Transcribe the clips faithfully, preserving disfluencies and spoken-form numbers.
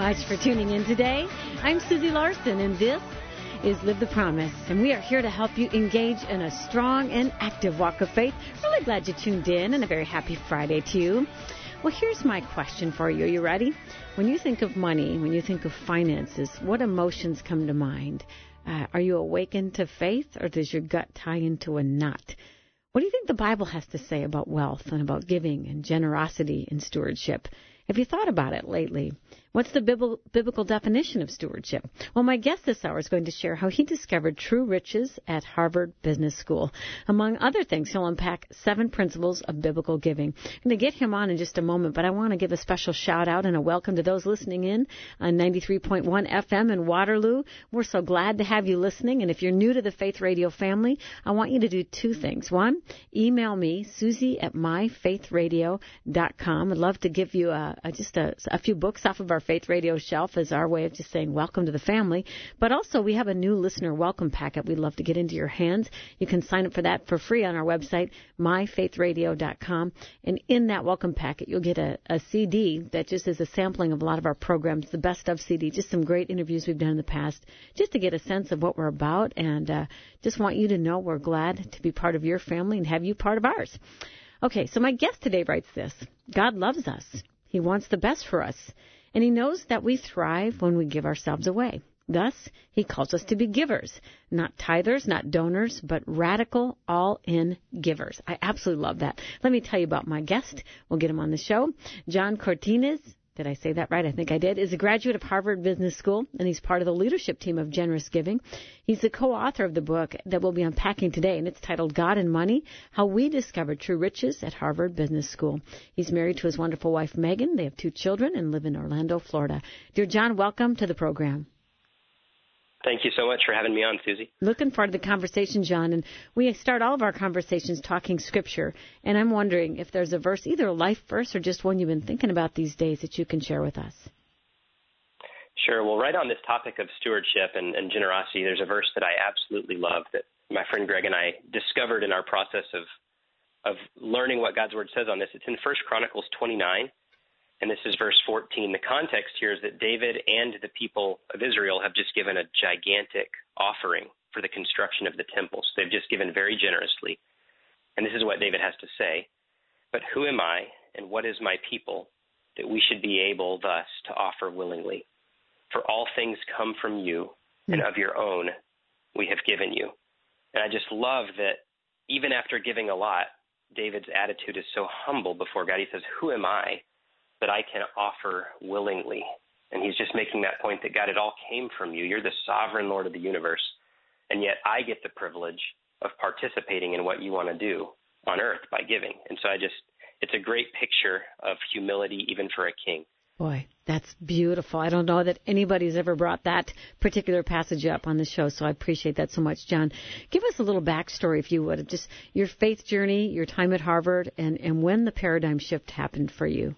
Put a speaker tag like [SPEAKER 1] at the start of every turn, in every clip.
[SPEAKER 1] much for tuning in today. I'm Susie Larson, and this is Live the Promise. And we are here to help you engage in a strong and active walk of faith. Really glad you tuned in, and a very happy Friday to you. Well, here's my question for you. Are you ready? When you think of money, when you think of finances, what emotions come to mind? Uh, are you awakened to faith, or does your gut tie into a knot? What do you think the Bible has to say about wealth and about giving and generosity and stewardship? Have you thought about it lately? What's the biblical definition of stewardship? Well, my guest this hour is going to share how he discovered true riches at Harvard Business School. Among other things, he'll unpack seven principles of biblical giving. I'm going to get him on in just a moment, but I want to give a special shout-out and a welcome to those listening in on ninety-three point one F M in Waterloo. We're so glad to have you listening, and if you're new to the Faith Radio family, I want you to do two things. One, email me, Susie at my faith radio dot com. I'd love to give you a, a, just a, a few books off of our Faith Radio shelf as our way of just saying welcome to the family. But also, we have a new listener welcome packet we'd love to get into your hands. You can sign up for that for free on our website, my faith radio dot com. And in that welcome packet, you'll get a, a C D that just is a sampling of a lot of our programs, the best of C D, just some great interviews we've done in the past, just to get a sense of what we're about. And uh, just want you to know we're glad to be part of your family and have you part of ours. Okay, so my guest today writes this. God loves us. He wants the best for us. And he knows that we thrive when we give ourselves away. Thus, he calls us to be givers, not tithers, not donors, but radical, all-in givers. I absolutely love that. Let me tell you about my guest. We'll get him on the show. John Cortines, did I say that right? I think I did, is a graduate of Harvard Business School, and he's part of the leadership team of Generous Giving. He's the co-author of the book that we'll be unpacking today, and it's titled God and Money, How We Discovered True Riches at Harvard Business School. He's married to his wonderful wife, Megan. They have two children and live in Orlando, Florida. Dear John, welcome to the program.
[SPEAKER 2] Thank you so much for having me on, Susie.
[SPEAKER 1] Looking forward to the conversation, John. And we start all of our conversations talking Scripture. And I'm wondering if there's a verse, either a life verse or just one you've been thinking about these days that you can share with us.
[SPEAKER 2] Sure. Well, right on this topic of stewardship and, and generosity, there's a verse that I absolutely love that my friend Greg and I discovered in our process of of learning what God's Word says on this. It's in First Chronicles twenty-nine. And this is verse fourteen. The context here is that David and the people of Israel have just given a gigantic offering for the construction of the temple. So they've just given very generously. And this is what David has to say. But who am I and what is my people that we should be able thus to offer willingly? For all things come from you, and of your own we have given you. And I just love that even after giving a lot, David's attitude is so humble before God. He says, who am I that I can offer willingly? And he's just making that point that, God, it all came from you. You're the sovereign Lord of the universe, and yet I get the privilege of participating in what you want to do on earth by giving. And so I just, it's a great picture of humility even for a king.
[SPEAKER 1] Boy, that's beautiful. I don't know that anybody's ever brought that particular passage up on the show, so I appreciate that so much, John. Give us a little backstory, if you would, of just your faith journey, your time at Harvard, and, and when the paradigm shift happened for you.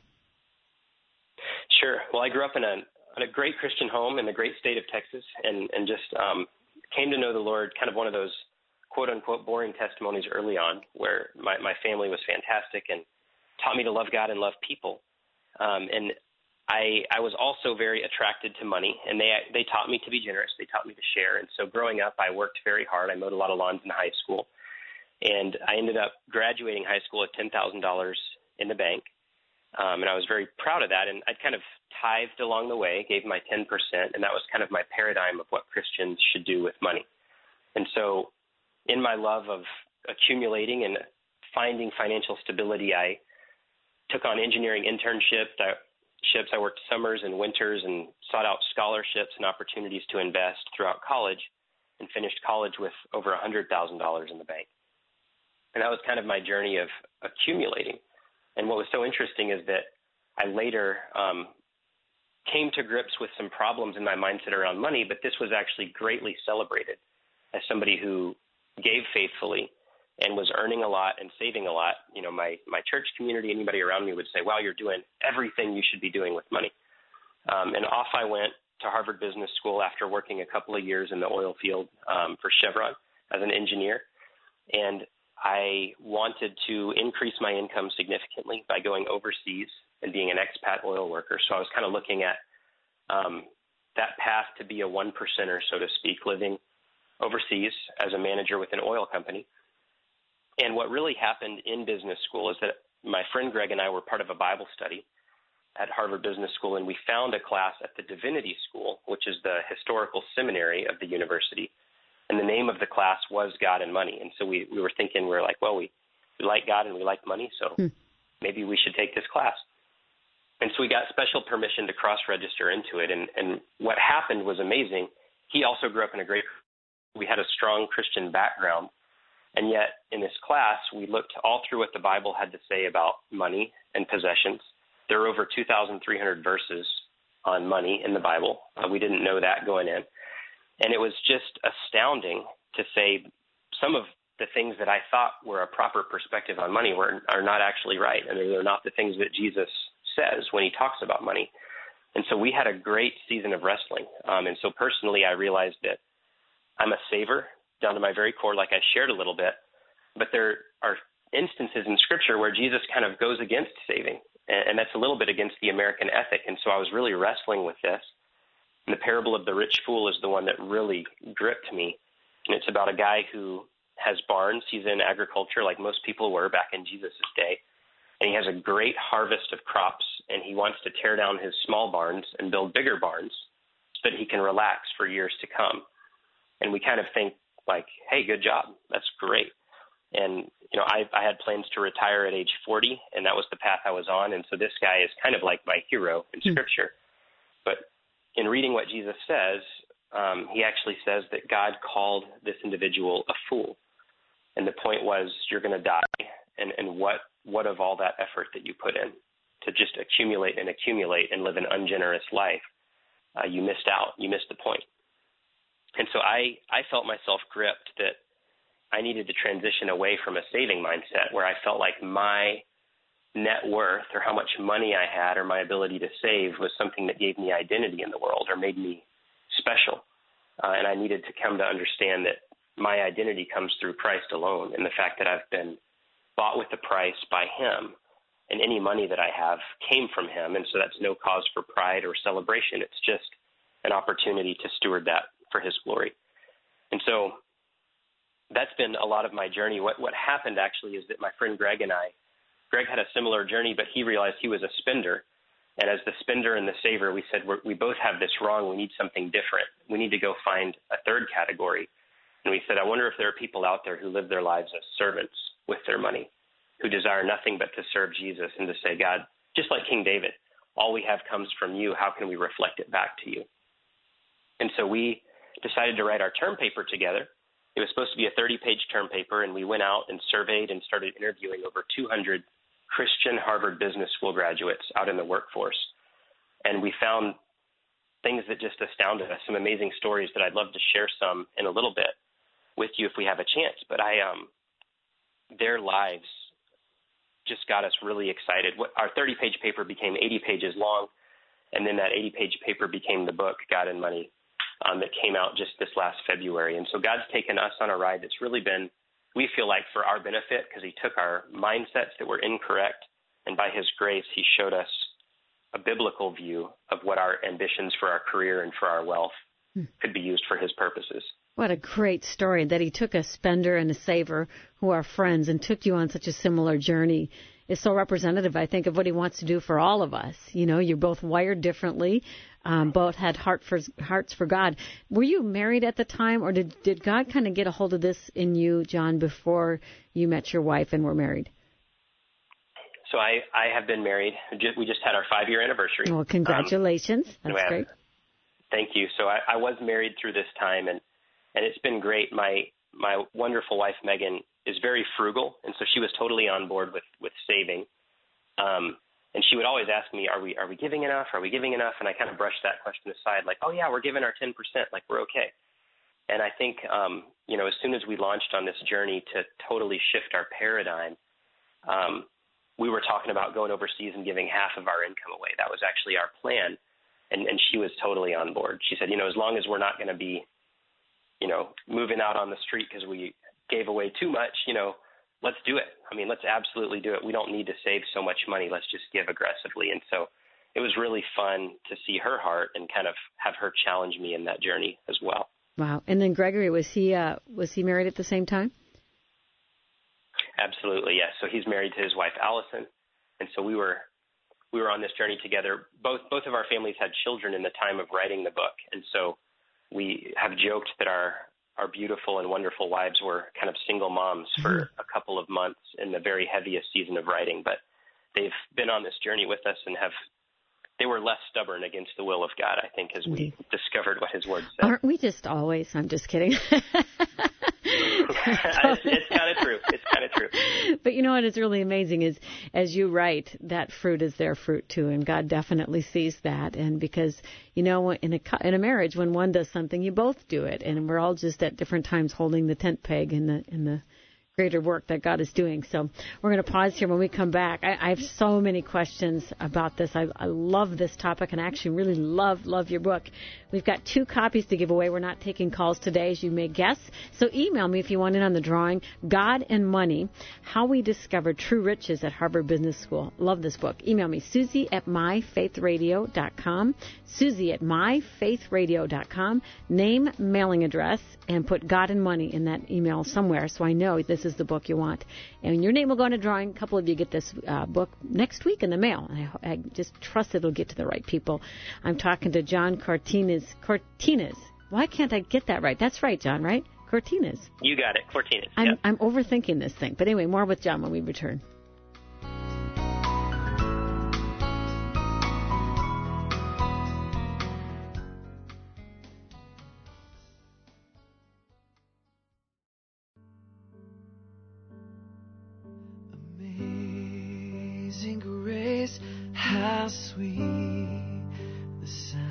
[SPEAKER 2] Sure. Well, I grew up in a, in a great Christian home in the great state of Texas, and, and just um, came to know the Lord, kind of one of those quote-unquote boring testimonies early on, where my, my family was fantastic and taught me to love God and love people. Um, and I, I was also very attracted to money, and they they taught me to be generous. They taught me to share. And so growing up, I worked very hard. I mowed a lot of lawns in high school, and I ended up graduating high school with ten thousand dollars in the bank. Um, and I was very proud of that, and I'd kind of tithed along the way, gave my ten percent, and that was kind of my paradigm of what Christians should do with money. And so in my love of accumulating and finding financial stability, I took on engineering internships. I, ships. I worked summers and winters and sought out scholarships and opportunities to invest throughout college, and finished college with over one hundred thousand dollars in the bank. And that was kind of my journey of accumulating. And what was so interesting is that I later um, came to grips with some problems in my mindset around money, but this was actually greatly celebrated as somebody who gave faithfully and was earning a lot and saving a lot. You know, my, my church community, anybody around me would say, wow, you're doing everything you should be doing with money. Um, and off I went to Harvard Business School after working a couple of years in the oil field um, for Chevron as an engineer. And I wanted to increase my income significantly by going overseas and being an expat oil worker. So I was kind of looking at um, that path to be a one percenter, so to speak, living overseas as a manager with an oil company. And what really happened in business school is that my friend Greg and I were part of a Bible study at Harvard Business School, and we found a class at the Divinity School, which is the historical seminary of the university. And the name of the class was God and Money. And so we, we were thinking, we were like, well, we, we like God and we like money, so hmm. maybe we should take this class. And so we got special permission to cross-register into it. And, and what happened was amazing. He also grew up in a great, we had a strong Christian background. And yet in this class, we looked all through what the Bible had to say about money and possessions. There are over two thousand three hundred verses on money in the Bible. Uh, we didn't know that going in. And it was just astounding to say some of the things that I thought were a proper perspective on money were are not actually right. And they're not the things that Jesus says when he talks about money. And so we had a great season of wrestling. Um, and so personally, I realized that I'm a saver down to my very core, like I shared a little bit. But there are instances in Scripture where Jesus kind of goes against saving. And that's a little bit against the American ethic. And so I was really wrestling with this. And the parable of the rich fool is the one that really gripped me. And it's about a guy who has barns. He's in agriculture like most people were back in Jesus' day. And he has a great harvest of crops. And he wants to tear down his small barns and build bigger barns so that he can relax for years to come. And we kind of think like, hey, good job. That's great. And, you know, I, I had plans to retire at age forty, and that was the path I was on. And so this guy is kind of like my hero in mm. Scripture. But in reading what Jesus says, um, he actually says that God called this individual a fool. And the point was, you're going to die. And, and what, what of all that effort that you put in to just accumulate and accumulate and live an ungenerous life, uh, you missed out. You missed the point. And so I, I felt myself gripped that I needed to transition away from a saving mindset where I felt like my net worth or how much money I had or my ability to save was something that gave me identity in the world or made me special. Uh, and I needed to come to understand that my identity comes through Christ alone and the fact that I've been bought with the price by him, and any money that I have came from him. And so that's no cause for pride or celebration. It's just an opportunity to steward that for his glory. And so that's been a lot of my journey. What what happened actually is that my friend Greg and I, Greg had a similar journey, but he realized he was a spender. And as the spender and the saver, we said, we're, we both have this wrong. We need something different. We need to go find a third category. And we said, I wonder if there are people out there who live their lives as servants with their money, who desire nothing but to serve Jesus and to say, God, just like King David, all we have comes from you. How can we reflect it back to you? And so we decided to write our term paper together. It was supposed to be a thirty-page term paper, and we went out and surveyed and started interviewing over two hundred Christian Harvard Business School graduates out in the workforce. And we found things that just astounded us, some amazing stories that I'd love to share some in a little bit with you if we have a chance. But I, um, their lives just got us really excited. What, our thirty-page paper became eighty pages long, and then that eighty-page paper became the book, God and Money, Um, that came out just this last February. And so God's taken us on a ride that's really been, we feel like, for our benefit, because he took our mindsets that were incorrect, and by his grace, he showed us a biblical view of what our ambitions for our career and for our wealth hmm. could be used for his purposes.
[SPEAKER 1] What a great story that he took a spender and a saver who are friends and took you on such a similar journey. Is so representative, I think, of what he wants to do for all of us. You know, you're both wired differently, um, both had heart for, hearts for God. Were you married at the time, or did, did God kind of get a hold of this in you, John, before you met your wife and were married?
[SPEAKER 2] So I, I have been married. We just had our five-year anniversary.
[SPEAKER 1] Well, congratulations. Um, That's great.
[SPEAKER 2] Thank you. So I, I was married through this time, and, and it's been great. My my wonderful wife, Megan, is very frugal, and so she was totally on board with, with saving. Um, and she would always ask me, are we are we giving enough? Are we giving enough? And I kind of brushed that question aside, like, oh, yeah, we're giving our ten percent, like we're okay. And I think, um, you know, as soon as we launched on this journey to totally shift our paradigm, um, we were talking about going overseas and giving half of our income away. That was actually our plan. And, and she was totally on board. She said, you know, as long as we're not going to be, you know, moving out on the street because we gave away too much, you know, let's do it. I mean, let's absolutely do it. We don't need to save so much money. Let's just give aggressively. And so it was really fun to see her heart and kind of have her challenge me in that journey as well.
[SPEAKER 1] Wow. And then Gregory, was he uh, was he married at the same time?
[SPEAKER 2] Absolutely, yes. So he's married to his wife, Allison. And so we were we were on this journey together. Both both of our families had children in the time of writing the book. And so we have joked that our, our beautiful and wonderful wives were kind of single moms for mm-hmm. a couple of months in the very heaviest season of writing. But they've been on this journey with us and have they were less stubborn against the will of God, I think, as we discovered what his word said.
[SPEAKER 1] Aren't we just always? I'm just kidding.
[SPEAKER 2] it's it's kind of true. It's kind of true.
[SPEAKER 1] But you know what is really amazing is, as you write, that fruit is their fruit too, and God definitely sees that. And because, you know, in a in a marriage, when one does something, you both do it, and we're all just at different times holding the tent peg in the in the greater work that God is doing. So we're going to pause here. When we come back, I, I have so many questions about this. I, I love this topic and I actually really love, love your book. We've got two copies to give away. We're not taking calls today, as you may guess. So email me if you want in on the drawing. God and Money, How We Discovered True Riches at Harvard Business School. Love this book. Email me, Susie at my faith radio dot com. Susie at my faith radio dot com. Name, mailing address, and put God and Money in that email somewhere so I know this is the book you want. And your name will go in a drawing. A couple of you get this uh, book next week in the mail. I, I just trust it'll get to the right people. I'm talking to John Cortines. Cortines. Why can't I get that right? That's right, John, right? Cortines.
[SPEAKER 2] You got it. Cortines.
[SPEAKER 1] I'm,
[SPEAKER 2] yep.
[SPEAKER 1] I'm overthinking this thing. But anyway, more with John when we return.
[SPEAKER 3] Amazing grace, how sweet the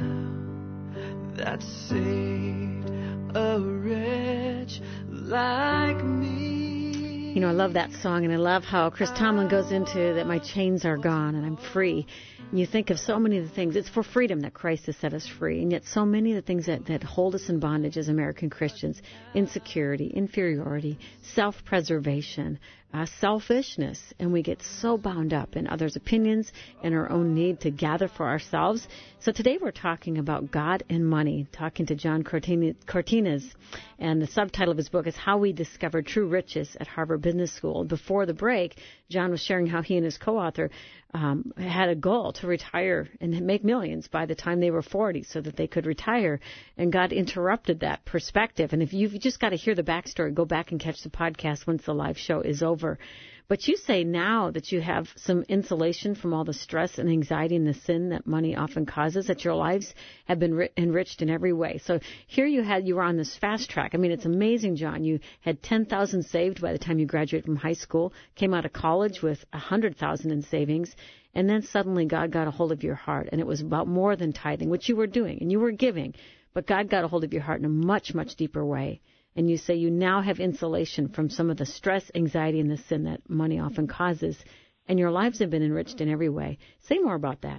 [SPEAKER 3] sound that saved a wretch like me.
[SPEAKER 1] You know, I love that song, and I love how Chris Tomlin goes into that my chains are gone and I'm free. And you think of so many of the things. It's for freedom that Christ has set us free. And yet so many of the things that, that hold us in bondage as American Christians, insecurity, inferiority, self-preservation, uh, selfishness, and we get so bound up in others' opinions and our own need to gather for ourselves. So today we're talking about God and Money, talking to John Cortines, and the subtitle of his book is How We Discovered True Riches at Harvard Business School. Before the break, John was sharing how he and his co-author um, had a goal to retire and make millions by the time they were forty so that they could retire, and God interrupted that perspective. And if you've just got to hear the backstory, go back and catch the podcast once the live show is over. But you say now that you have some insulation from all the stress and anxiety and the sin that money often causes, that your lives have been ri- enriched in every way. So here you had, you were on this fast track. I mean, it's amazing, John. You had ten thousand saved by the time you graduated from high school, came out of college with one hundred thousand in savings, and then suddenly God got a hold of your heart, and it was about more than tithing, which you were doing, and you were giving, but God got a hold of your heart in a much, much deeper way. And you say you now have insulation from some of the stress, anxiety, and the sin that money often causes, and your lives have been enriched in every way. Say more about that.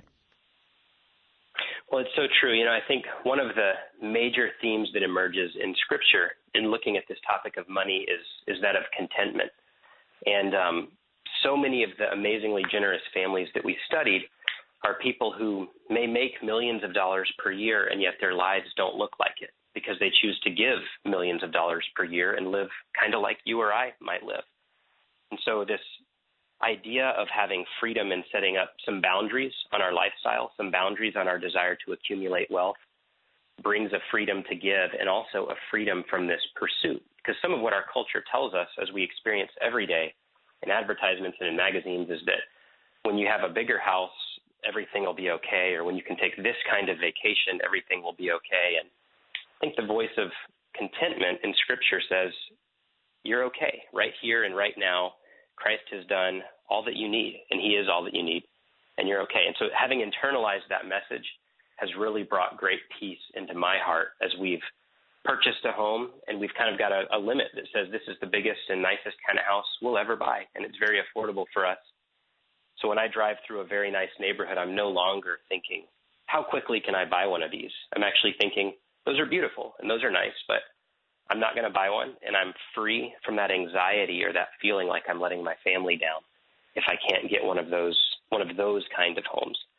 [SPEAKER 2] Well, it's so true. You know, I think one of the major themes that emerges in Scripture in looking at this topic of money is is that of contentment. And um, so many of the amazingly generous families that we studied are people who may make millions of dollars per year, and yet their lives don't look like it, because they choose to give millions of dollars per year and live kind of like you or I might live. And so this idea of having freedom and setting up some boundaries on our lifestyle, some boundaries on our desire to accumulate wealth, brings a freedom to give and also a freedom from this pursuit. Because some of what our culture tells us, as we experience every day in advertisements and in magazines, is that when you have a bigger house, everything will be okay, or when you can take this kind of vacation, everything will be okay. And I think the voice of contentment in Scripture says, you're okay right here and right now. Christ has done all that you need, and he is all that you need, and you're okay. And so having internalized that message has really brought great peace into my heart as we've purchased a home, and we've kind of got a, a limit that says this is the biggest and nicest kind of house we'll ever buy, and it's very affordable for us. So when I drive through a very nice neighborhood, I'm no longer thinking, how quickly can I buy one of these? I'm actually thinking, those are beautiful and those are nice, but I'm not going to buy one, and I'm free from that anxiety or that feeling like I'm letting my family down if I can't get one of those one of those kind of homes.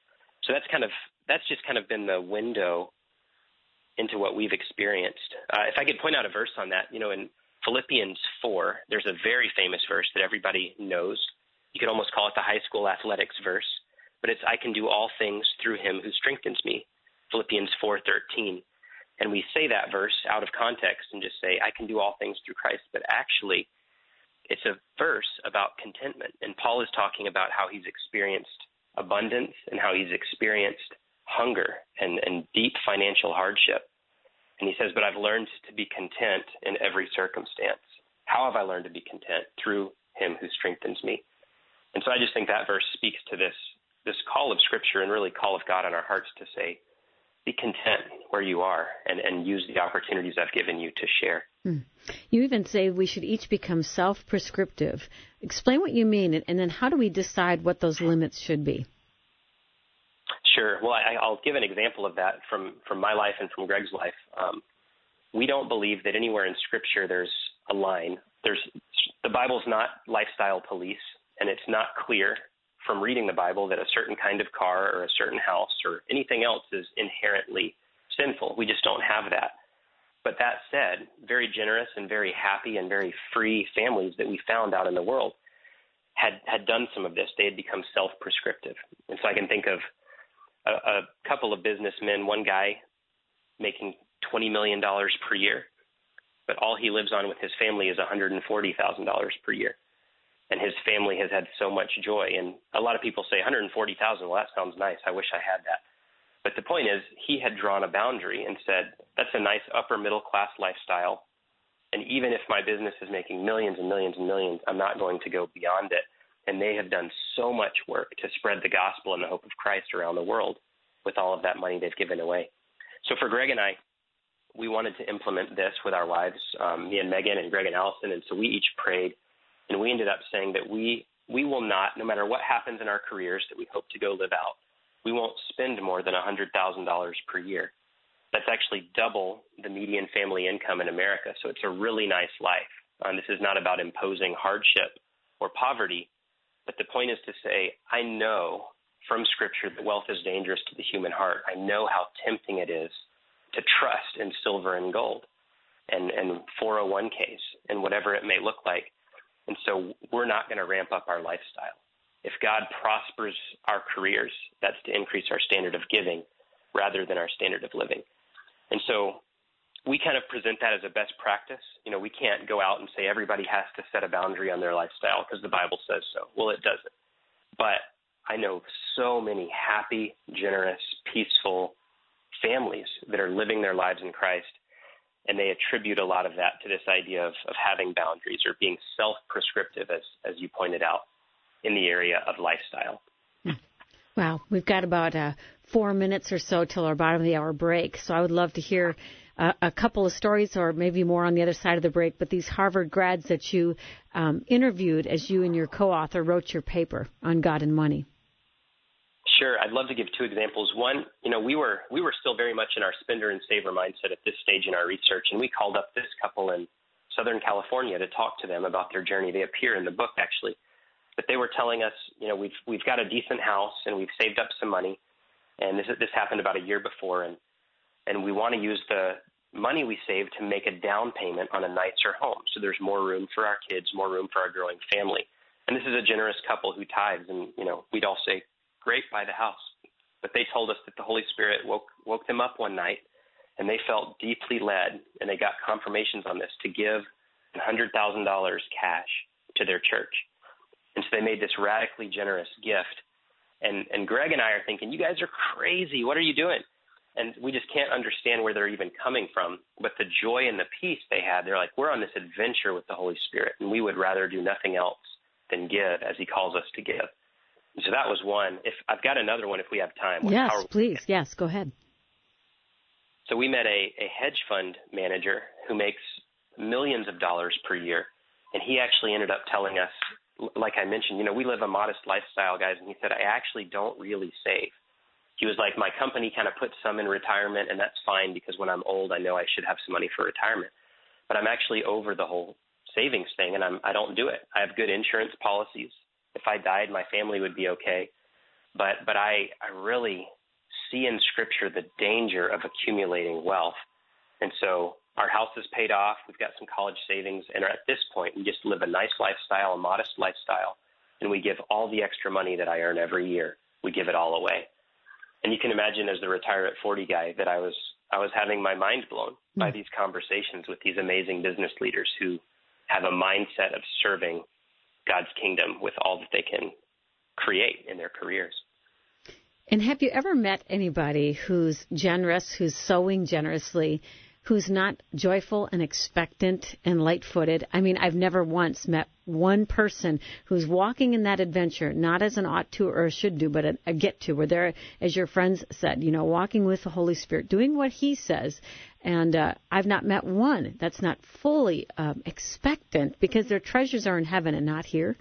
[SPEAKER 2] so that's kind of that's just kind of been the window into what we've experienced. Uh, if I could point out a verse on that, you know, in Philippians four, there's a very famous verse that everybody knows. You could almost call it the high school athletics verse, but it's, I can do all things through him who strengthens me, Philippians four thirteen. And we say that verse out of context and just say, I can do all things through Christ, but actually it's a verse about contentment. And Paul is talking about how he's experienced abundance and how he's experienced hunger and, and deep financial hardship. And he says, but I've learned to be content in every circumstance. How have I learned to be content? Through him who strengthens me. And so I just think that verse speaks to this, this call of Scripture and really call of God on our hearts to say, be content where you are and, and use the opportunities I've given you to share.
[SPEAKER 1] Hmm. You even say we should each become self-prescriptive. Explain what you mean, and, and then how do we decide what those limits should be?
[SPEAKER 2] Sure. Well, I, I'll give an example of that from, from my life and from Greg's life. Um, we don't believe that anywhere in Scripture there's a line. There's the Bible's not lifestyle police, and it's not clear from reading the Bible that a certain kind of car or a certain house or anything else is inherently sinful. We just don't have that. But that said, very generous and very happy and very free families that we found out in the world had, had done some of this. They had become self-prescriptive. And so I can think of a, a couple of businessmen, one guy making twenty million dollars per year, but all he lives on with his family is one hundred forty thousand dollars per year. And his family has had so much joy. And a lot of people say one hundred forty thousand dollars, well, that sounds nice. I wish I had that. But the point is, he had drawn a boundary and said, that's a nice upper middle class lifestyle. And even if my business is making millions and millions and millions, I'm not going to go beyond it. And they have done so much work to spread the gospel and the hope of Christ around the world with all of that money they've given away. So for Greg and I, we wanted to implement this with our wives, um, me and Megan and Greg and Allison. And so we each prayed. And we ended up saying that we we will not, no matter what happens in our careers that we hope to go live out, we won't spend more than one hundred thousand dollars per year. That's actually double the median family income in America. So it's a really nice life. Um, this is not about imposing hardship or poverty, but the point is to say, I know from Scripture that wealth is dangerous to the human heart. I know how tempting it is to trust in silver and gold and, and four oh one k's and whatever it may look like. And so we're not going to ramp up our lifestyle. If God prospers our careers, that's to increase our standard of giving rather than our standard of living. And so we kind of present that as a best practice. You know, we can't go out and say everybody has to set a boundary on their lifestyle because the Bible says so. Well, it doesn't. But I know so many happy, generous, peaceful families that are living their lives in Christ. And they attribute a lot of that to this idea of, of having boundaries or being self-prescriptive, as, as you pointed out, in the area of lifestyle.
[SPEAKER 1] Wow. We've got about uh, four minutes or so till our bottom of the hour break. So I would love to hear uh, a couple of stories or maybe more on the other side of the break. But these Harvard grads that you um, interviewed as you and your co-author wrote your paper on God and Money.
[SPEAKER 2] Sure. I'd love to give two examples. One, you know, we were we were still very much in our spender and saver mindset at this stage in our research, and we called up this couple in Southern California to talk to them about their journey. They appear in the book, actually. But they were telling us, you know, we've we've got a decent house and we've saved up some money, and this this happened about a year before, and and we want to use the money we saved to make a down payment on a nicer home, so there's more room for our kids, more room for our growing family. And this is a generous couple who tithes, and you know, we'd all say, great, buy the house. But they told us that the Holy Spirit woke woke them up one night, and they felt deeply led, and they got confirmations on this to give one hundred thousand dollars cash to their church. And so they made this radically generous gift. And and Greg and I are thinking, you guys are crazy. What are you doing? And we just can't understand where they're even coming from. But the joy and the peace they had, they're like, we're on this adventure with the Holy Spirit, and we would rather do nothing else than give as he calls us to give. And so that was one. If I've got another one if we have time.
[SPEAKER 1] Yes, please. Yes, go ahead.
[SPEAKER 2] So we met a, a hedge fund manager who makes millions of dollars per year. And he actually ended up telling us, like I mentioned, you know, we live a modest lifestyle, guys. And he said, I actually don't really save. He was like, my company kind of puts some in retirement, and that's fine because when I'm old, I know I should have some money for retirement. But I'm actually over the whole savings thing, and I'm, I don't do it. I have good insurance policies. If I died, my family would be okay. But but I, I really see in Scripture the danger of accumulating wealth. And so our house is paid off. We've got some college savings. And at this point, we just live a nice lifestyle, a modest lifestyle. And we give all the extra money that I earn every year. We give it all away. And you can imagine as the retire at forty guy that I was I was having my mind blown mm. by these conversations with these amazing business leaders who have a mindset of serving God's kingdom with all that they can create in their careers.
[SPEAKER 1] And have you ever met anybody who's generous, who's sowing generously, who's not joyful and expectant and light-footed? I mean, I've never once met one person who's walking in that adventure, not as an ought to or should do, but a, a get to, where they're, as your friends said, you know, walking with the Holy Spirit, doing what He says. And uh, I've not met one that's not fully um, expectant, because their treasures are in heaven and not here.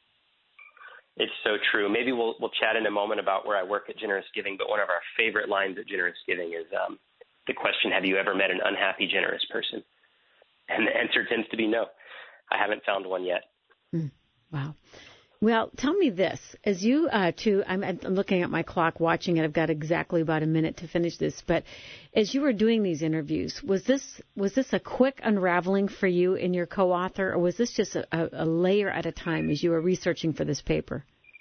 [SPEAKER 2] It's so true. Maybe we'll we'll chat in a moment about where I work at Generous Giving, but one of our favorite lines at Generous Giving is um, the question, have you ever met an unhappy, generous person? And the answer tends to be no. I haven't found one yet.
[SPEAKER 1] Mm, wow. Well, tell me this. As you, uh, too, I'm, I'm looking at my clock, watching it. I've got exactly about a minute to finish this. But as you were doing these interviews, was this was this a quick unraveling for you in your co-author, or was this just a, a, a layer at a time as you were researching for this paper?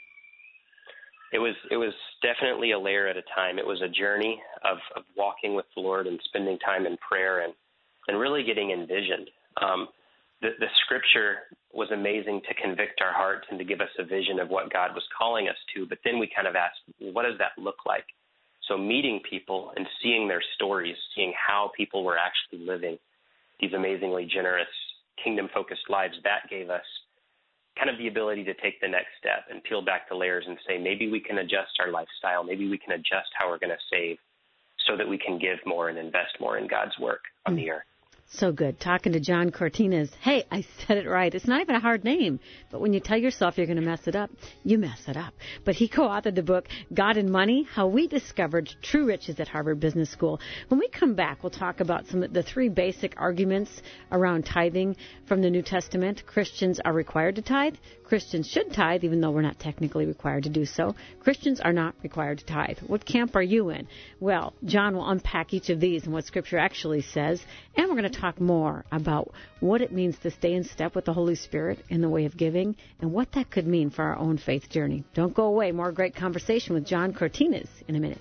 [SPEAKER 2] It was it was definitely a layer at a time. It was a journey of, of walking with the Lord and spending time in prayer and, and really getting envisioned. Um, the, the Scripture was amazing to convict our hearts and to give us a vision of what God was calling us to. But then we kind of asked, what does that look like? So meeting people and seeing their stories, seeing how people were actually living these amazingly generous, kingdom-focused lives, that gave us kind of the ability to take the next step and peel back the layers and say, maybe we can adjust our lifestyle. Maybe we can adjust how we're going to save so that we can give more and invest more in God's work on mm. the earth.
[SPEAKER 1] So good. Talking to John Cortines. Hey, I said it right. It's not even a hard name, but when you tell yourself you're going to mess it up, you mess it up. But he co-authored the book, God and Money, How We Discovered True Riches at Harvard Business School. When we come back, we'll talk about some of the three basic arguments around tithing from the New Testament. Christians are required to tithe. Christians should tithe, even though we're not technically required to do so. Christians are not required to tithe. What camp are you in? Well, John will unpack each of these and what Scripture actually says, and we're going to talk more about what it means to stay in step with the Holy Spirit in the way of giving and what that could mean for our own faith journey. Don't go away. More great conversation with John Cortines in a minute.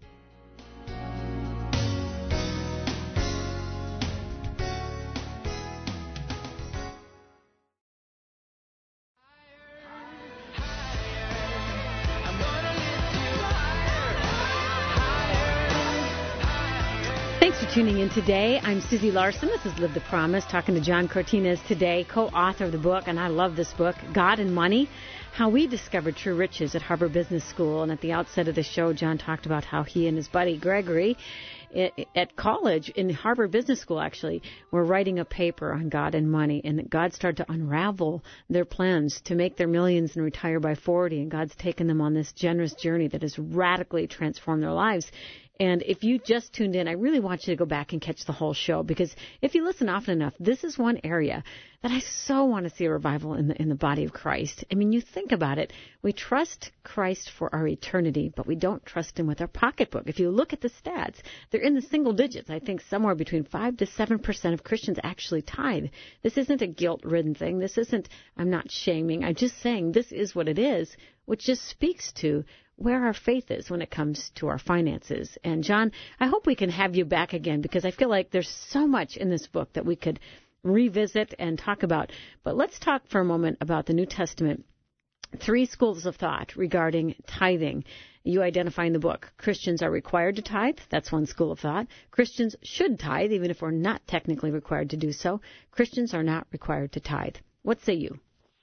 [SPEAKER 1] Thanks for tuning in today. I'm Susie Larson. This is Live the Promise, talking to John Cortines today, co-author of the book, and I love this book, God and Money, How We Discovered True Riches at Harvard Business School. And at the outset of the show, John talked about how he and his buddy Gregory at college, in Harvard Business School actually, were writing a paper on God and money, and God started to unravel their plans to make their millions and retire by forty, and God's taken them on this generous journey that has radically transformed their lives. And if you just tuned in, I really want you to go back and catch the whole show, because if you listen often enough, this is one area that I so want to see a revival in the in the body of Christ. I mean, you think about it. We trust Christ for our eternity, but we don't trust Him with our pocketbook. If you look at the stats, they're in the single digits. I think somewhere between five to seven percent of Christians actually tithe. This isn't a guilt-ridden thing. This isn't, I'm not shaming. I'm just saying this is what it is, which just speaks to where our faith is when it comes to our finances. And John, I hope we can have you back again, because I feel like there's so much in this book that we could revisit and talk about. But let's talk for a moment about the New Testament. Three schools of thought regarding tithing. You identify in the book, Christians are required to tithe. That's one school of thought. Christians should tithe, even if we're not technically required to do so. Christians are not required to tithe. What say you?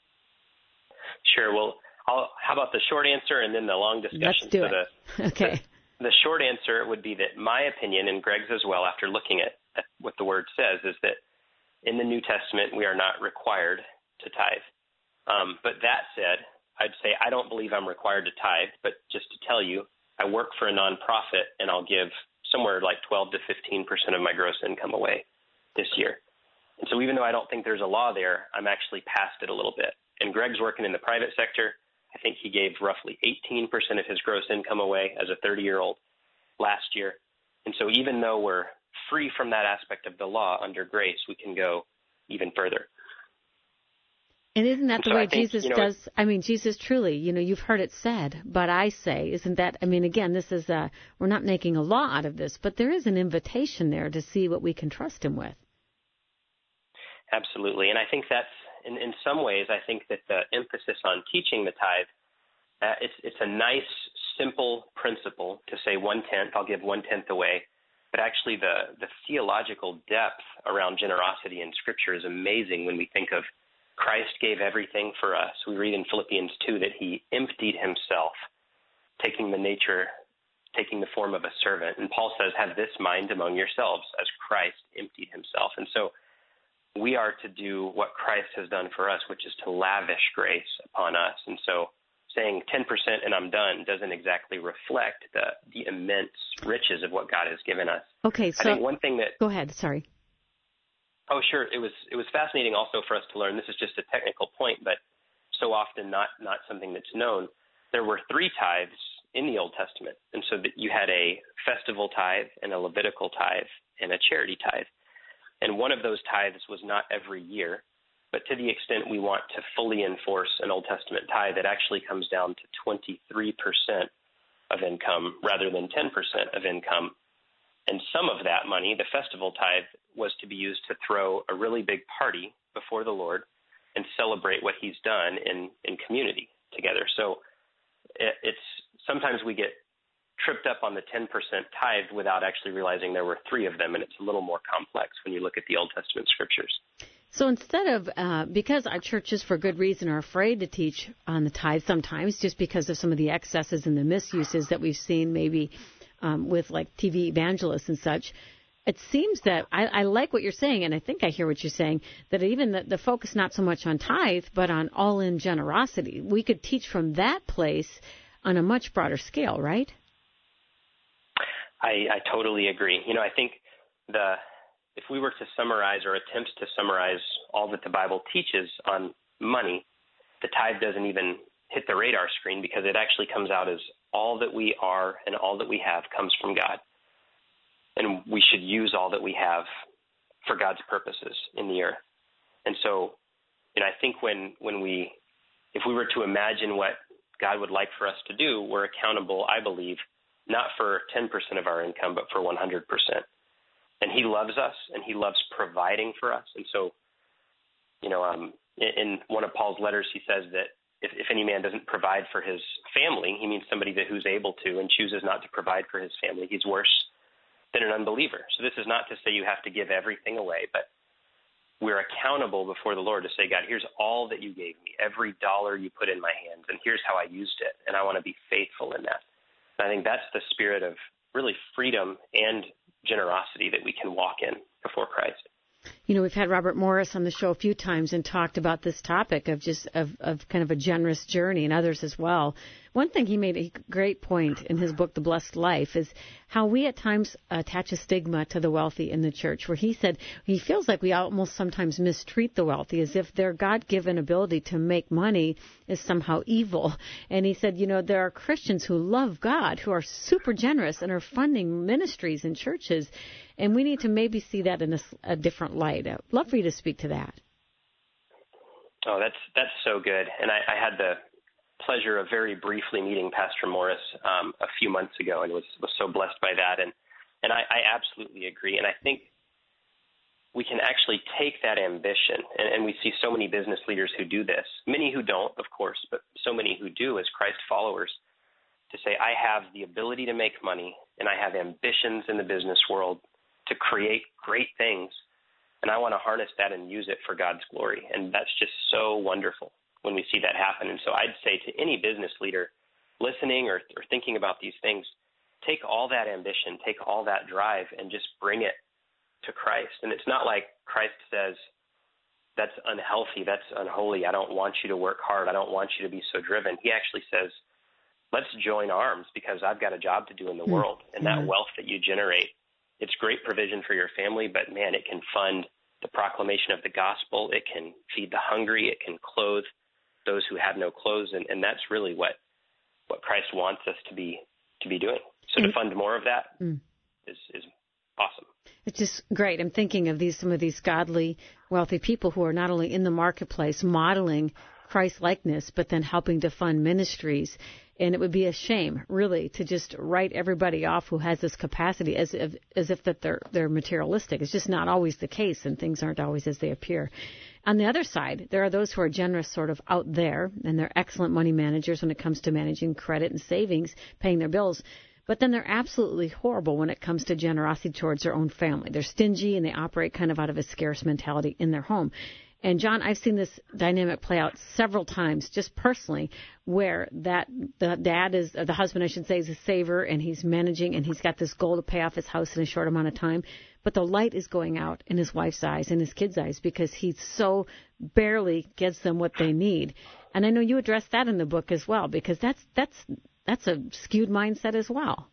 [SPEAKER 2] Sure. Well, I'll, how about the short answer and then the long discussion?
[SPEAKER 1] Let's do
[SPEAKER 2] so
[SPEAKER 1] it.
[SPEAKER 2] The,
[SPEAKER 1] okay.
[SPEAKER 2] The, the short answer would be that my opinion, and Greg's as well, after looking at, at what the Word says, is that in the New Testament we are not required to tithe. Um, but that said, I'd say I don't believe I'm required to tithe, but just to tell you, I work for a nonprofit, and I'll give somewhere like twelve to fifteen percent of my gross income away this year. And so even though I don't think there's a law there, I'm actually past it a little bit. And Greg's working in the private sector. I think he gave roughly eighteen percent of his gross income away as a thirty-year-old. last year. And so even though we're free from that aspect of the law under grace, we can go even further.
[SPEAKER 1] And isn't that
[SPEAKER 2] and
[SPEAKER 1] the
[SPEAKER 2] so
[SPEAKER 1] way
[SPEAKER 2] I think,
[SPEAKER 1] Jesus
[SPEAKER 2] you know,
[SPEAKER 1] does? I mean, Jesus truly, you know, you've heard it said, but I say, isn't that, I mean, again, this is a, we're not making a law out of this, but there is an invitation there to see what we can trust him with.
[SPEAKER 2] Absolutely. And I think that's, in, in some ways, I think that the emphasis on teaching the tithe, uh, it's, it's a nice, simple principle to say one-tenth, I'll give one-tenth away. But actually the, the theological depth around generosity in Scripture is amazing when we think of Christ gave everything for us. We read in Philippians two that he emptied himself, taking the nature, taking the form of a servant. And Paul says, have this mind among yourselves as Christ emptied himself. And so we are to do what Christ has done for us, which is to lavish grace upon us. And so saying ten percent and I'm done doesn't exactly reflect the, the immense riches of what God has given us.
[SPEAKER 1] Okay, so
[SPEAKER 2] I think one thing that...
[SPEAKER 1] Go ahead, sorry.
[SPEAKER 2] Oh, sure. It was it was fascinating also for us to learn. This is just a technical point, but so often not, not something that's known. There were three tithes in the Old Testament. And so that you had a festival tithe and a Levitical tithe and a charity tithe. And one of those tithes was not every year, but to the extent we want to fully enforce an Old Testament tithe, it actually comes down to twenty-three percent of income rather than ten percent of income. And some of that money, the festival tithe, was to be used to throw a really big party before the Lord and celebrate what he's done in, in community together. So it, it's sometimes we get tripped up on the ten percent tithe without actually realizing there were three of them, and it's a little more complex when you look at the Old Testament scriptures.
[SPEAKER 1] So instead of, uh, because our churches for good reason are afraid to teach on the tithe sometimes just because of some of the excesses and the misuses that we've seen maybe um, with like T V evangelists and such, it seems that I, I like what you're saying, and I think I hear what you're saying, that even the, the focus not so much on tithe, but on all-in generosity. We could teach from that place on a much broader scale, right?
[SPEAKER 2] I, I totally agree. You know, I think the if we were to summarize or attempt to summarize all that the Bible teaches on money, the tithe doesn't even hit the radar screen because it actually comes out as all that we are and all that we have comes from God. And we should use all that we have for God's purposes in the earth. And so, you know, I think when, when we, if we were to imagine what God would like for us to do, we're accountable, I believe, not for ten percent of our income, but for one hundred percent. And he loves us, and he loves providing for us. And so, you know, um, in, in one of Paul's letters, he says that if, if any man doesn't provide for his family, he means somebody that who's able to and chooses not to provide for his family, he's worse than an unbeliever. So this is not to say you have to give everything away, but we're accountable before the Lord to say, God, here's all that you gave me, every dollar you put in my hands, and here's how I used it, and I want to be faithful in that. And I think that's the spirit of really freedom and generosity that we can walk in before Christ.
[SPEAKER 1] You know, we've had Robert Morris on the show a few times and talked about this topic of just of, of kind of a generous journey, and others as well. One thing he made a great point in his book, The Blessed Life, is how we at times attach a stigma to the wealthy in the church, where he said he feels like we almost sometimes mistreat the wealthy as if their God-given ability to make money is somehow evil. And he said, you know, there are Christians who love God, who are super generous and are funding ministries and churches, and we need to maybe see that in a, a different light. I'd love for you to speak to that.
[SPEAKER 2] Oh, that's that's so good. And I, I had the pleasure of very briefly meeting Pastor Morris um, a few months ago, and was, was so blessed by that. And and I, I absolutely agree. And I think we can actually take that ambition, and, and we see so many business leaders who do this, many who don't, of course, but so many who do as Christ followers, to say, I have the ability to make money, and I have ambitions in the business world to create great things, and I want to harness that and use it for God's glory. And that's just so wonderful when we see that happen. And so I'd say to any business leader listening or, or thinking about these things, take all that ambition, take all that drive, and just bring it to Christ. And it's not like Christ says, that's unhealthy, that's unholy, I don't want you to work hard, I don't want you to be so driven. He actually says, let's join arms because I've got a job to do in the mm-hmm. world. And that wealth that you generate, it's great provision for your family, but man, it can fund the proclamation of the gospel. It can feed the hungry. It can clothe those who have no clothes. And, and that's really what, what Christ wants us to be, to be doing. So to fund more of that mm. is, is awesome.
[SPEAKER 1] It's just great. I'm thinking of these some of these godly, wealthy people who are not only in the marketplace modeling Christ-likeness, but then helping to fund ministries. And it would be a shame, really, to just write everybody off who has this capacity as if, as if that they're they're materialistic. It's just not always the case, and things aren't always as they appear. On the other side, there are those who are generous sort of out there, and they're excellent money managers when it comes to managing credit and savings, paying their bills. But then they're absolutely horrible when it comes to generosity towards their own family. They're stingy, and they operate kind of out of a scarce mentality in their home. And, John, I've seen this dynamic play out several times, just personally, where that the dad is, or the husband, I should say, is a saver, and he's managing, and he's got this goal to pay off his house in a short amount of time. But the light is going out in his wife's eyes and his kids' eyes because he so barely gets them what they need. And I know you address that in the book as well, because that's that's that's a skewed mindset as well.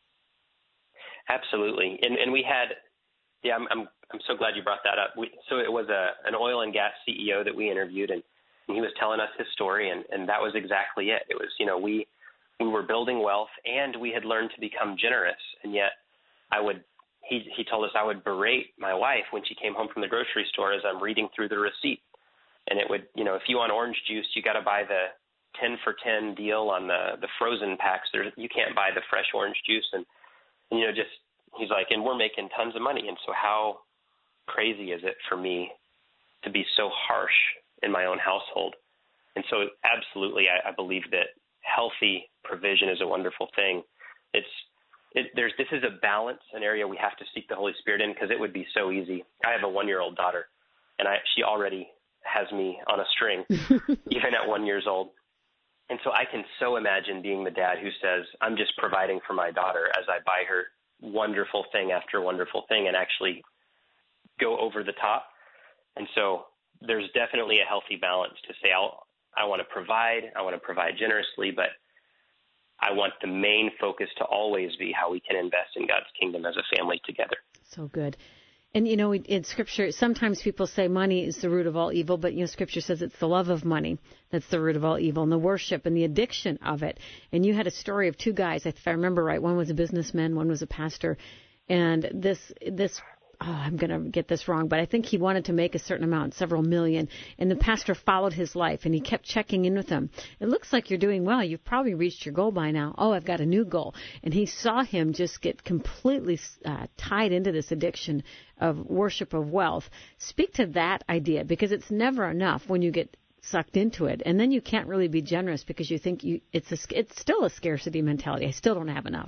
[SPEAKER 2] Absolutely. And, and we had, yeah, I'm, I'm I'm so glad you brought that up. We, so it was a an oil and gas C E O that we interviewed, and, and he was telling us his story, and, and that was exactly it. It was, you know, we we were building wealth, and we had learned to become generous, and yet I would, he he told us I would berate my wife when she came home from the grocery store as I'm reading through the receipt. And it would, you know, if you want orange juice, you got to buy the ten for ten deal on the, the frozen packs. There, you can't buy the fresh orange juice. And, and, you know, just, he's like, and we're making tons of money. And so how crazy is it for me to be so harsh in my own household? And so absolutely, I, I believe that healthy provision is a wonderful thing. It's, it, there's, this is a balance, an area we have to seek the Holy Spirit in, because it would be so easy. I have a one-year-old daughter, and I, she already has me on a string, even at one years old. And so I can so imagine being the dad who says, I'm just providing for my daughter as I buy her wonderful thing after wonderful thing and actually go over the top. And so there's definitely a healthy balance to say, I'll, I want to provide, I want to provide generously, but I want the main focus to always be how we can invest in God's kingdom as a family together.
[SPEAKER 1] So good. And, you know, in Scripture, sometimes people say money is the root of all evil, but, you know, Scripture says it's the love of money that's the root of all evil, and the worship and the addiction of it. And you had a story of two guys, if I remember right. One was a businessman, one was a pastor. And this this oh, I'm going to get this wrong, but I think he wanted to make a certain amount, several million, and the pastor followed his life, and he kept checking in with him. It looks like you're doing well. You've probably reached your goal by now. Oh, I've got a new goal. And he saw him just get completely uh, tied into this addiction of worship of wealth. Speak to that idea, because it's never enough when you get sucked into it, and then you can't really be generous because you think you it's a, it's still a scarcity mentality. I still don't have enough.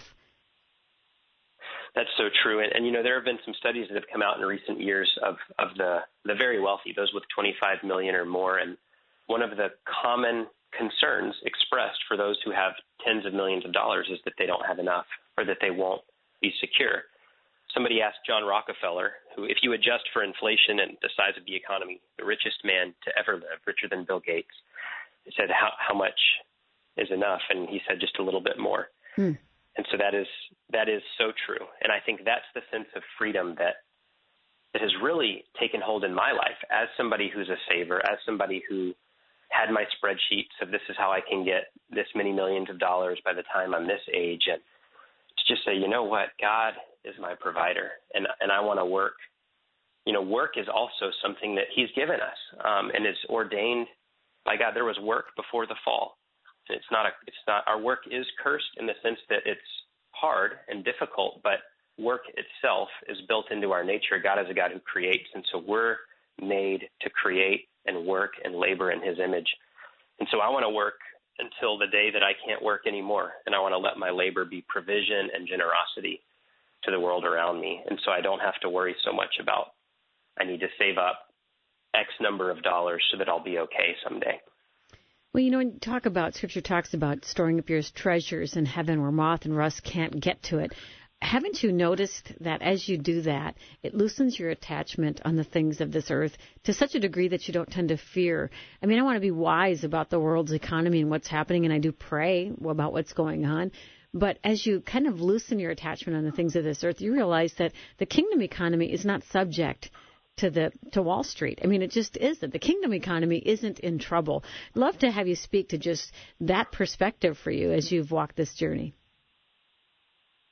[SPEAKER 2] That's so true. And, and, you know, there have been some studies that have come out in recent years of, of the, the very wealthy, those with twenty-five million dollars or more. And one of the common concerns expressed for those who have tens of millions of dollars is that they don't have enough, or that they won't be secure. Somebody asked John Rockefeller, who, if you adjust for inflation and the size of the economy, the richest man to ever live, richer than Bill Gates, he said, how, how much is enough? And he said, just a little bit more. Hmm. And so that is that is so true. And I think that's the sense of freedom that that has really taken hold in my life as somebody who's a saver, as somebody who had my spreadsheets of this is how I can get this many millions of dollars by the time I'm this age. And to just say, you know what, God is my provider, and and I want to work. You know, work is also something that he's given us, um, and it's ordained by God. There was work before the fall. It's not a, it's not, our work is cursed in the sense that it's hard and difficult, but work itself is built into our nature. God is a God who creates, and so we're made to create and work and labor in his image. And so I want to work until the day that I can't work anymore, and I want to let my labor be provision and generosity to the world around me. And so I don't have to worry so much about, I need to save up X number of dollars so that I'll be okay someday.
[SPEAKER 1] Well, you know, when you talk about, Scripture talks about storing up your treasures in heaven where moth and rust can't get to it. Haven't you noticed that as you do that, it loosens your attachment on the things of this earth to such a degree that you don't tend to fear? I mean, I want to be wise about the world's economy and what's happening, and I do pray about what's going on. But as you kind of loosen your attachment on the things of this earth, you realize that the kingdom economy is not subject to the to Wall Street. I mean, it just isn't. The kingdom economy isn't in trouble. I'd love to have you speak to just that perspective for you as you've walked this journey.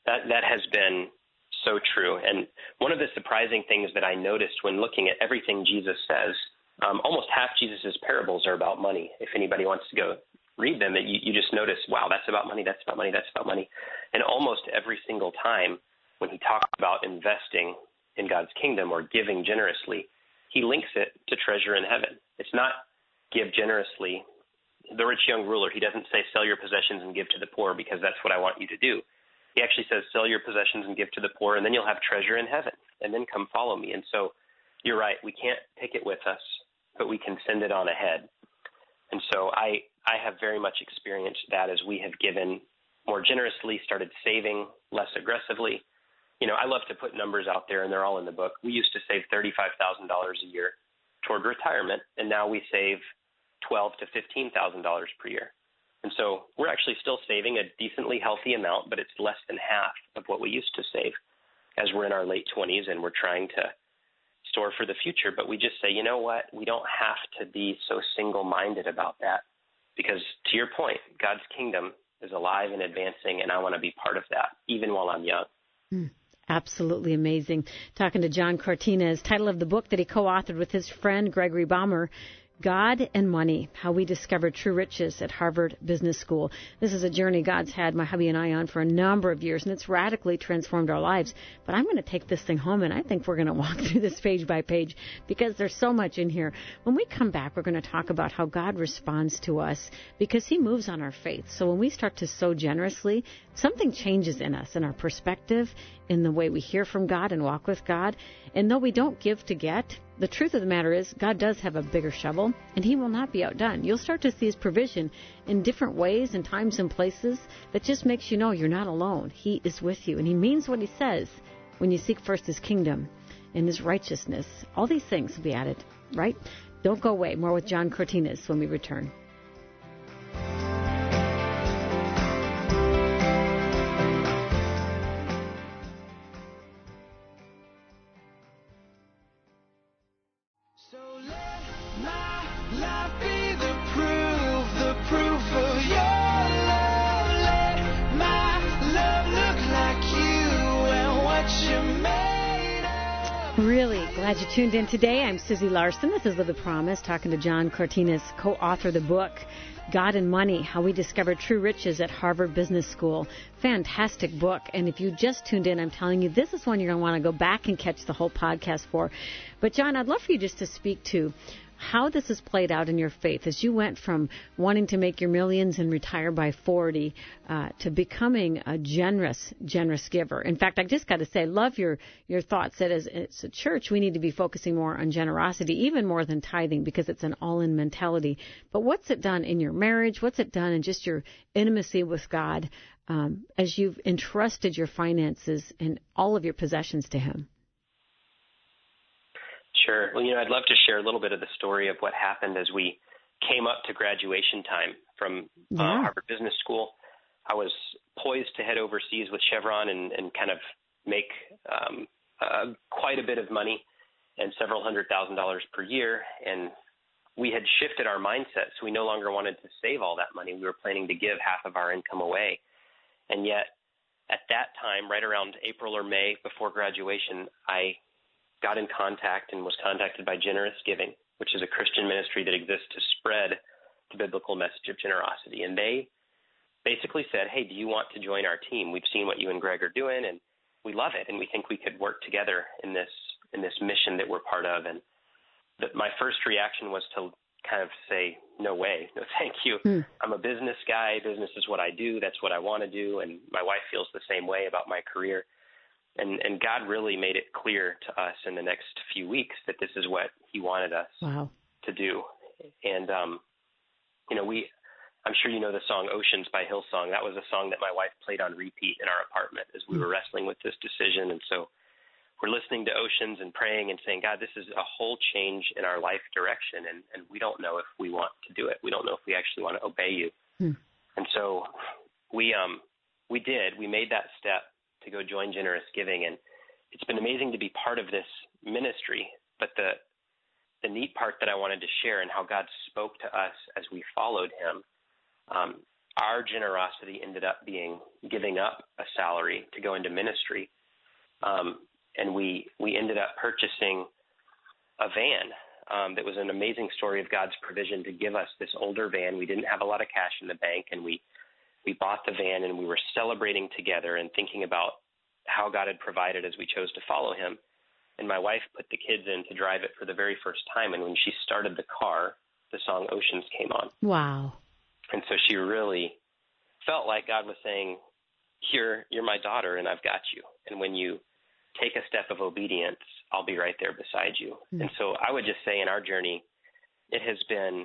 [SPEAKER 2] that that has been so true. And one of the surprising things that I noticed when looking at everything Jesus says, um, almost half Jesus's parables are about money. If anybody wants to go read them, you, you just notice, wow, that's about money, that's about money, that's about money. And almost every single time when he talks about investing in God's kingdom or giving generously, he links it to treasure in heaven. It's not give generously. The rich young ruler, he doesn't say sell your possessions and give to the poor because that's what I want you to do. He actually says sell your possessions and give to the poor, and then you'll have treasure in heaven, and then come follow me. And so you're right, we can't take it with us, but we can send it on ahead. And so I, I have very much experienced that as we have given more generously, started saving less aggressively. You know, I love to put numbers out there, and they're all in the book. We used to save thirty-five thousand dollars a year toward retirement, and now we save twelve thousand to fifteen thousand dollars per year. And so we're actually still saving a decently healthy amount, but it's less than half of what we used to save as we're in our late twenties and we're trying to store for the future. But we just say, you know what, we don't have to be so single-minded about that because, to your point, God's kingdom is alive and advancing, and I want to be part of that, even while I'm young.
[SPEAKER 1] Mm. Absolutely amazing. Talking to John Cortines, title of the book that he co-authored with his friend Gregory Baumer, God and Money, How We Discovered True Riches at Harvard Business School. This is a journey God's had my hubby and I on for a number of years, and it's radically transformed our lives. But I'm going to take this thing home, and I think we're going to walk through this page by page because there's so much in here. When we come back, we're going to talk about how God responds to us because he moves on our faith. So when we start to sow generously, something changes in us, in our perspective, in the way we hear from God and walk with God. And though we don't give to get, the truth of the matter is God does have a bigger shovel, and he will not be outdone. You'll start to see his provision in different ways and times and places that just makes you know you're not alone. He is with you, and he means what he says when you seek first his kingdom and his righteousness. All these things will be added, right? Don't go away. More with John Cortines when we return. Really glad you tuned in today. I'm Susie Larson. This is Live the Promise, talking to John Cortines, co-author of the book, God and Money, How We Discovered True Riches at Harvard Business School. Fantastic book. And if you just tuned in, I'm telling you, this is one you're going to want to go back and catch the whole podcast for. But, John, I'd love for you just to speak to how this has played out in your faith as you went from wanting to make your millions and retire by forty uh, to becoming a generous, generous giver. In fact, I just got to say, love your, your thoughts that as, as a church, we need to be focusing more on generosity, even more than tithing, because it's an all-in mentality. But what's it done in your marriage? What's it done in just your intimacy with God um, as you've entrusted your finances and all of your possessions to him?
[SPEAKER 2] Sure. Well, you know, I'd love to share a little bit of the story of what happened as we came up to graduation time from uh, yeah. Harvard Business School. I was poised to head overseas with Chevron and, and kind of make um, uh, quite a bit of money and several hundred thousand dollars per year. And we had shifted our mindset, so we no longer wanted to save all that money. We were planning to give half of our income away. And yet, at that time, right around April or May before graduation, I got in contact and was contacted by Generous Giving, which is a Christian ministry that exists to spread the biblical message of generosity. And they basically said, hey, do you want to join our team? We've seen what you and Greg are doing, and we love it, and we think we could work together in this in this mission that we're part of. And the, my first reaction was to kind of say, no way, no thank you. Hmm. I'm a business guy. Business is what I do. That's what I want to do. And my wife feels the same way about my career. And, and God really made it clear to us in the next few weeks that this is what he wanted us wow. to do. And, um, you know, we, I'm sure you know the song Oceans by Hillsong. That was a song that my wife played on repeat in our apartment as we were wrestling with this decision. And so we're listening to Oceans and praying and saying, God, this is a whole change in our life direction. And, and we don't know if we want to do it. We don't know if we actually want to obey you. Hmm. And so we, um, we did, we made that step to go join Generous Giving. And it's been amazing to be part of this ministry. But the the neat part that I wanted to share and how God spoke to us as we followed him, um, our generosity ended up being giving up a salary to go into ministry. Um, and we, we ended up purchasing a van. Um, that was an amazing story of God's provision to give us this older van. We didn't have a lot of cash in the bank, and we, we bought the van, and we were celebrating together and thinking about how God had provided as we chose to follow him. And my wife put the kids in to drive it for the very first time, and when she started the car, the song Oceans came on.
[SPEAKER 1] Wow. And
[SPEAKER 2] so she really felt like God was saying, here, you're my daughter, and I've got you. And when you take a step of obedience, I'll be right there beside you. Mm. And so I would just say in our journey, it has been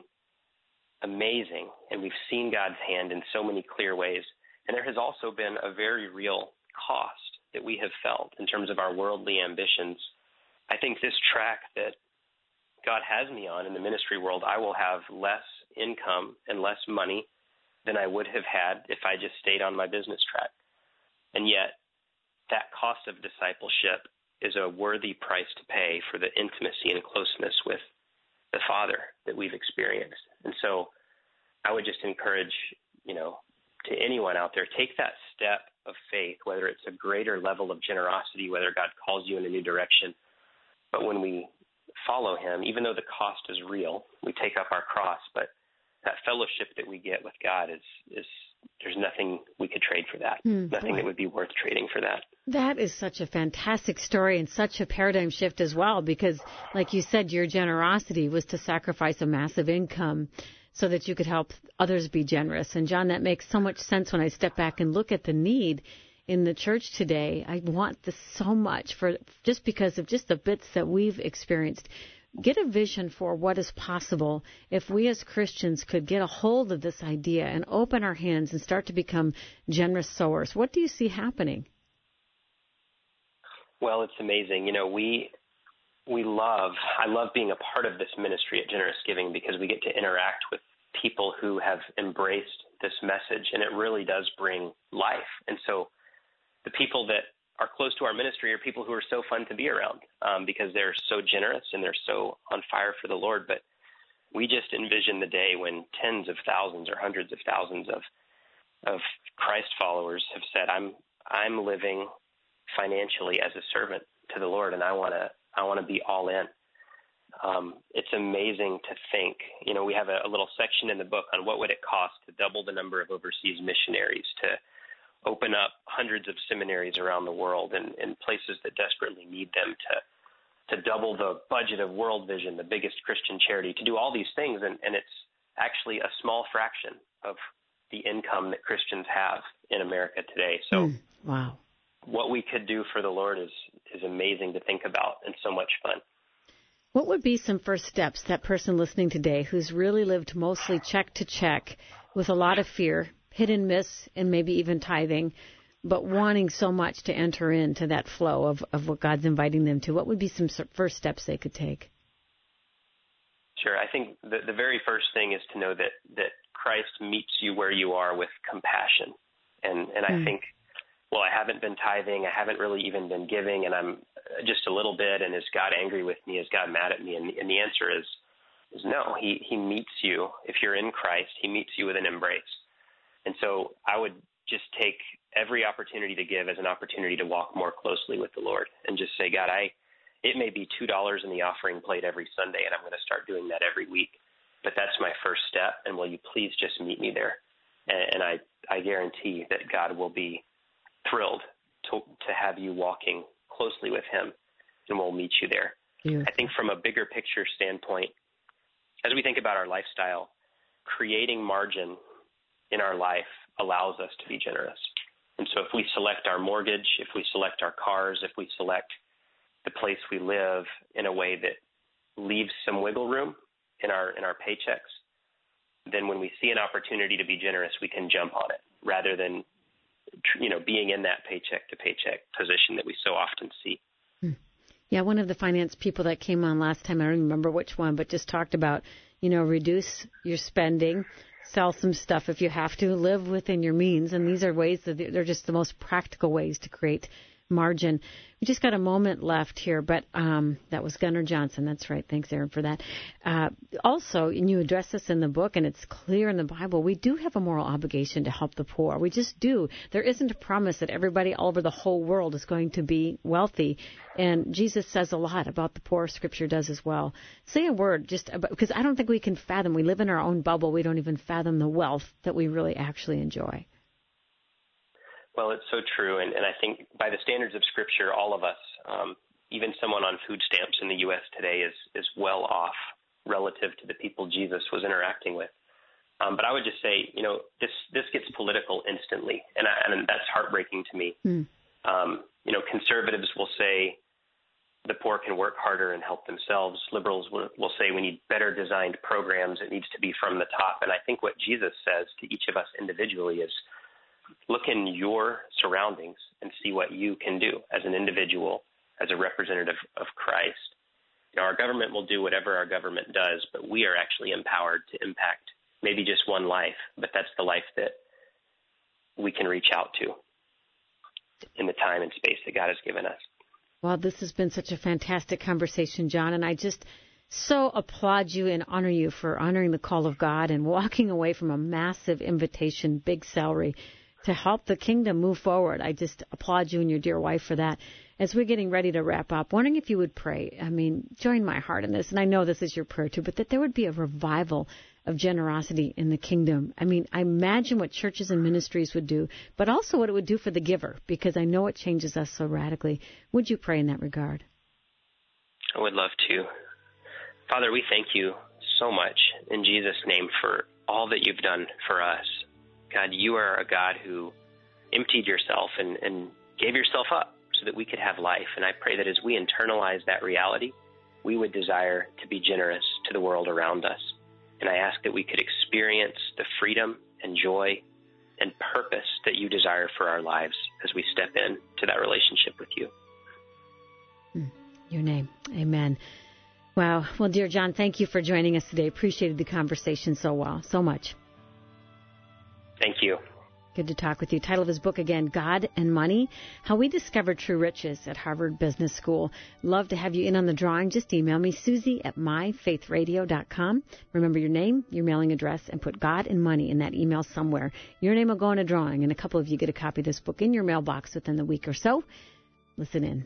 [SPEAKER 2] amazing, and we've seen God's hand in so many clear ways. And there has also been a very real cost that we have felt in terms of our worldly ambitions. I think this track that God has me on in the ministry world, I will have less income and less money than I would have had if I just stayed on my business track. And yet, that cost of discipleship is a worthy price to pay for the intimacy and closeness with the Father that we've experienced. And so I would just encourage, you know, to anyone out there, take that step of faith, whether it's a greater level of generosity, whether God calls you in a new direction. But when we follow him, even though the cost is real, we take up our cross, but that fellowship that we get with God is, is there's nothing we could trade for that, mm, nothing boy. that would be worth trading for that.
[SPEAKER 1] That is such a fantastic story and such a paradigm shift as well, because like you said, your generosity was to sacrifice a massive income so that you could help others be generous. And John, that makes so much sense when I step back and look at the need in the church today. I want this so much for just because of just the bits that we've experienced. Get a vision for what is possible if we as Christians could get a hold of this idea and open our hands and start to become generous sowers. What do you see happening?
[SPEAKER 2] Well, it's amazing. You know, we we love, I love being a part of this ministry at Generous Giving because we get to interact with people who have embraced this message, and it really does bring life. And so the people that are close to our ministry are people who are so fun to be around um, because they're so generous and they're so on fire for the Lord. But we just envision the day when tens of thousands or hundreds of thousands of of Christ followers have said, I'm I'm living financially as a servant to the Lord, and I want to I want to be all in. Um, it's amazing to think. You know, we have a, a little section in the book on what would it cost to double the number of overseas missionaries, to open up hundreds of seminaries around the world and, and places that desperately need them, to to double the budget of World Vision, the biggest Christian charity, to do all these things. And, and it's actually a small fraction of the income that Christians have in America today. So
[SPEAKER 1] mm, wow.
[SPEAKER 2] What we could do for the Lord is, is amazing to think about and so much fun.
[SPEAKER 1] What would be some first steps that person listening today who's really lived mostly check to check with a lot of fear, hit and miss, and maybe even tithing, but wanting so much to enter into that flow of, of what God's inviting them to? What would be some first steps they could take?
[SPEAKER 2] Sure. I think the, the very first thing is to know that, that Christ meets you where you are with compassion. And, and I mm. think, well, I haven't been tithing, I haven't really even been giving, and I'm just a little bit, and is God angry with me? Is God mad at me? And, and the answer is, is no. He, he meets you. If you're in Christ, he meets you with an embrace. And so I would just take every opportunity to give as an opportunity to walk more closely with the Lord and just say, God, I, it may be two dollars in the offering plate every Sunday, and I'm going to start doing that every week. But that's my first step, and will you please just meet me there? And, and I, I guarantee that God will be thrilled to, to have you walking closely with him, and we'll meet you there. Yeah. I think from a bigger picture standpoint, as we think about our lifestyle, creating margin in our life allows us to be generous. And so if we select our mortgage, if we select our cars, if we select the place we live in a way that leaves some wiggle room in our in our paychecks, then when we see an opportunity to be generous, we can jump on it rather than, you know, being in that paycheck to paycheck position that we so often see.
[SPEAKER 1] Yeah, one of the finance people that came on last time, I don't remember which one, but just talked about, you know, reduce your spending, sell some stuff if you have to, live within your means. And these are ways that they're just the most practical ways to create margin. We just got a moment left here, but um, that was Gunnar Johnson. That's right. Thanks, Aaron, for that. Uh, also, and you address this in the book, and it's clear in the Bible, we do have a moral obligation to help the poor. We just do. There isn't a promise that everybody all over the whole world is going to be wealthy. And Jesus says a lot about the poor. Scripture does as well. Say a word, just about, because I don't think we can fathom. We live in our own bubble. We don't even fathom the wealth that we really actually enjoy.
[SPEAKER 2] Well, it's so true, and, and I think by the standards of Scripture, all of us, um, even someone on food stamps in the U S today is is well off relative to the people Jesus was interacting with. Um, but I would just say, you know, this this gets political instantly, and, I, and that's heartbreaking to me. Mm. Um, you know, conservatives will say the poor can work harder and help themselves. Liberals will, will say we need better designed programs. It needs to be from the top. And I think what Jesus says to each of us individually is, look in your surroundings and see what you can do as an individual, as a representative of Christ. You know, our government will do whatever our government does, but we are actually empowered to impact maybe just one life, but that's the life that we can reach out to in the time and space that God has given us.
[SPEAKER 1] Well, this has been such a fantastic conversation, John, and I just so applaud you and honor you for honoring the call of God and walking away from a massive invitation, big salary, to help the kingdom move forward. I just applaud you and your dear wife for that. As we're getting ready to wrap up, wondering if you would pray. I mean, join my heart in this, and I know this is your prayer too, but that there would be a revival of generosity in the kingdom. I mean, I imagine what churches and ministries would do, but also what it would do for the giver, because I know it changes us so radically. Would you pray in that regard?
[SPEAKER 2] I would love to. Father, we thank you so much in Jesus' name for all that you've done for us. God, you are a God who emptied yourself and, and gave yourself up so that we could have life. And I pray that as we internalize that reality, we would desire to be generous to the world around us. And I ask that we could experience the freedom and joy and purpose that you desire for our lives as we step into that relationship with you.
[SPEAKER 1] In your name, amen. Wow. Well, dear John, thank you for joining us today. Appreciated the conversation so well, so much.
[SPEAKER 2] Thank you.
[SPEAKER 1] Good to talk with you. Title of his book again, God and Money, How We Discovered True Riches at Harvard Business School. Love to have you in on the drawing. Just email me, Susie at my faith radio dot com. Remember your name, your mailing address, and put God and Money in that email somewhere. Your name will go in a drawing, and a couple of you get a copy of this book in your mailbox within the week or so. Listen in.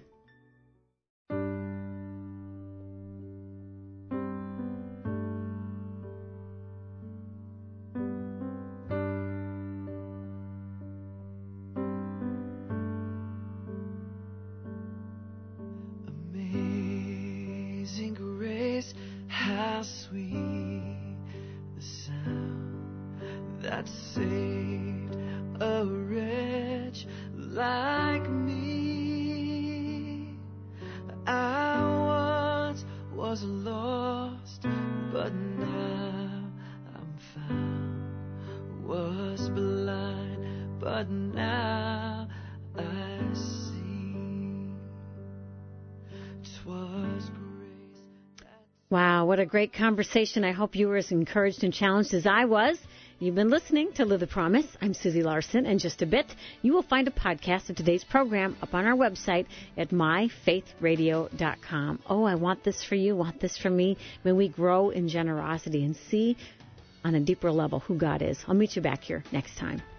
[SPEAKER 1] Wow, what a great conversation. I hope you were as encouraged and challenged as I was. You've been listening to Live the Promise. I'm Susie Larson. In just a bit, you will find a podcast of today's program up on our website at my faith radio dot com. Oh, I want this for you, want this for me. May we grow in generosity and see on a deeper level who God is. I'll meet you back here next time.